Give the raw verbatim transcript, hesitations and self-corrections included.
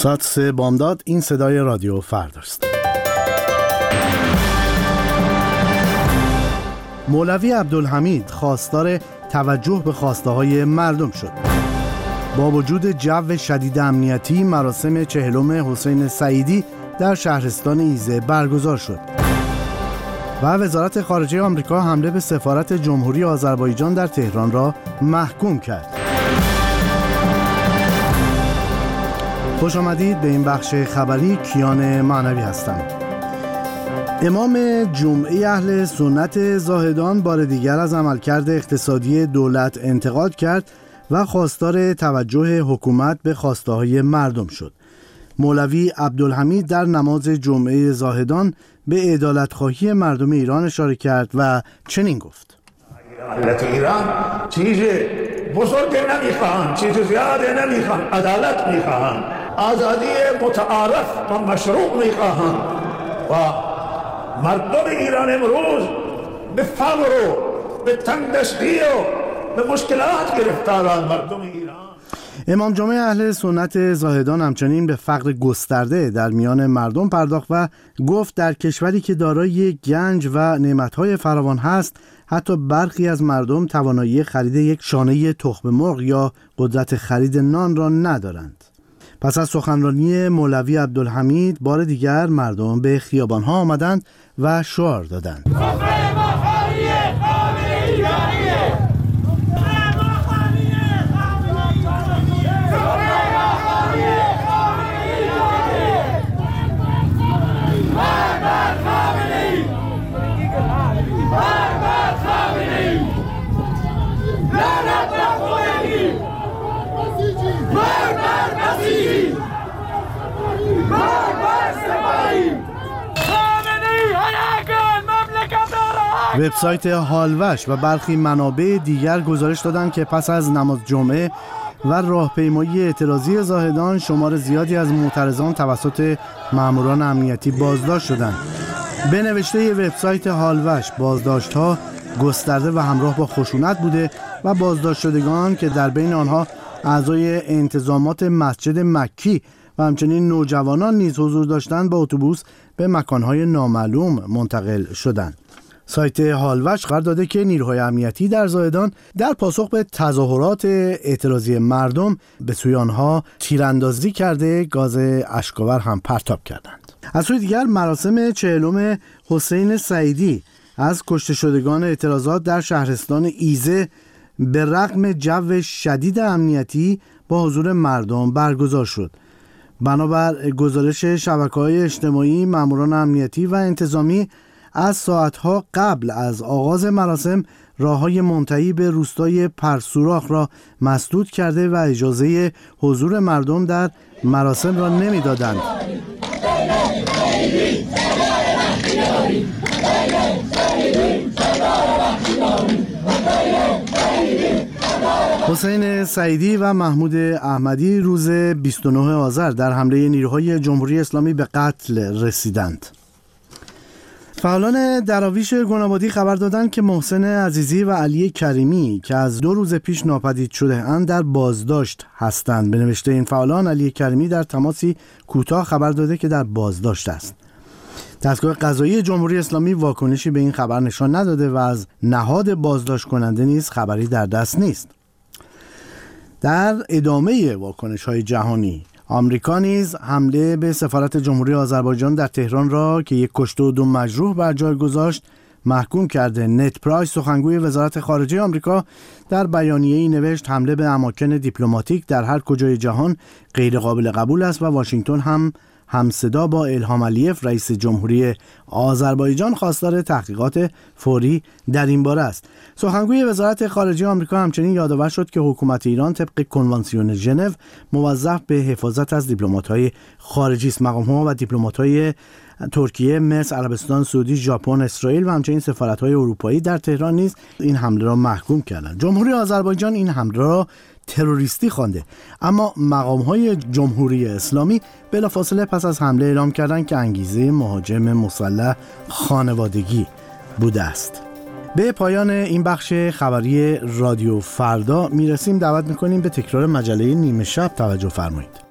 ساعت سه بامداد. این صدای رادیو فرداست. مولوی عبدالحمید خواستار توجه به خواسته‌های مردم شد. با وجود جو شدید امنیتی، مراسم چهلم حسین سعیدی در شهرستان ایزه برگزار شد و وزارت خارجه آمریکا حمله به سفارت جمهوری آذربایجان در تهران را محکوم کرد. خوش آمدید به این بخش خبری. کیان معنوی هستم. امام جمعه اهل سنت زاهدان بار دیگر از عملکرد اقتصادی دولت انتقاد کرد و خواستار توجه حکومت به خواسته‌های مردم شد. مولوی عبدالحمید در نماز جمعه زاهدان به عدالت‌خواهی مردم ایران اشاره کرد و چنین گفت: ملت ایران چیز بزرگ نمیخواهند، چیز زیاده نمیخواهند، عدالت میخواهند، آزادی متعارف و مشروع میخواهند و مردم ایران امروز به فقر و به تنگدستی و به مشکلات گرفتارند. مردم ایران. امام جمعه اهل سنت زاهدان همچنین به فقر گسترده در میان مردم پرداخت و گفت در کشوری که دارای گنج و نعمت‌های فراوان هست، حتی برخی از مردم توانایی خرید یک شانه تخم مرغ یا قدرت خرید نان را ندارند. پس از سخنرانی مولوی عبدالحمید بار دیگر مردم به خیابان‌ها آمدند و شعار دادند: وبسایت هالوش و برخی منابع دیگر گزارش دادند که پس از نماز جمعه و راهپیمایی اعتراضی زاهدان شمار زیادی از معترضان توسط ماموران امنیتی بازداشت شدند. به نوشته وبسایت هالوش، بازداشت‌ها گسترده و همراه با خشونت بوده و بازداشت شدگان که در بین آنها اعضای انتظامات مسجد مکی و همچنین نوجوانان نیز حضور داشتند با اتوبوس به مکان‌های نامعلوم منتقل شدند. سایت هالوش خبر داده که نیروهای امنیتی در زاهدان در پاسخ به تظاهرات اعتراضی مردم به سوی آنها تیراندازی کرده گاز اشک‌آور هم پرتاب کردند. از سوی دیگر مراسم چهلم حسین سعیدی از کشته شدگان اعتراضات در شهرستان ایزه به رغم جو شدید امنیتی با حضور مردم برگزار شد. بنابر گزارش شبکه‌های اجتماعی، ماموران امنیتی و انتظامی از ساعتها قبل از آغاز مراسم راه‌های منتهی به روستای پرسوراخ را مسدود کرده و اجازه حضور مردم در مراسم را نمی‌دادند. حسین سعیدی و محمود احمدی روز بیست و نه آذر در حمله نیروهای جمهوری اسلامی به قتل رسیدند. فعالان دراویش گنابادی خبر دادند که محسن عزیزی و علی کریمی که از دو روز پیش ناپدید شده اند در بازداشت هستند. به نوشته این فعالان، علی کریمی در تماسی کوتاه خبر داده که در بازداشت است. دستگاه قضایی جمهوری اسلامی واکنشی به این خبر نشان نداده و از نهاد بازداشت کننده نیز خبری در دست نیست. در ادامه واکنش‌های جهانی، آمریکا نیز حمله به سفارت جمهوری آذربایجان در تهران را که یک کشته و دو مجروح بر جای گذاشت محکوم کرده. نت پرایس، سخنگوی وزارت خارجه آمریکا، در بیانیه‌ای نوشت حمله به اماکن دیپلماتیک در هر کجای جهان غیر قابل قبول است و واشنگتن هم همصدا با الهام علیف رئیس جمهوری آذربایجان خواستار تحقیقات فوری در این باره است. سخنگوی وزارت خارجه آمریکا همچنین یادآور شد که حکومت ایران طبق کنوانسیون ژنو موظف به حفاظت از دیپلمات‌های خارجی است. مقام‌ها و دیپلمات‌های ترکیه، مصر، عربستان سعودی، ژاپن، اسرائیل و همچنین سفارت‌های اروپایی در تهران نیز این حمله را محکوم کردند. جمهوری آذربایجان این حمله را تروریستی خوانده، اما مقام‌های جمهوری اسلامی بلافاصله پس از حمله اعلام کردند که انگیزه مهاجم مسلح خانوادگی بوده است. به پایان این بخش خبری رادیو فردا میرسیم. دعوت میکنیم به تکرار مجله نیمه شب توجه فرمایید.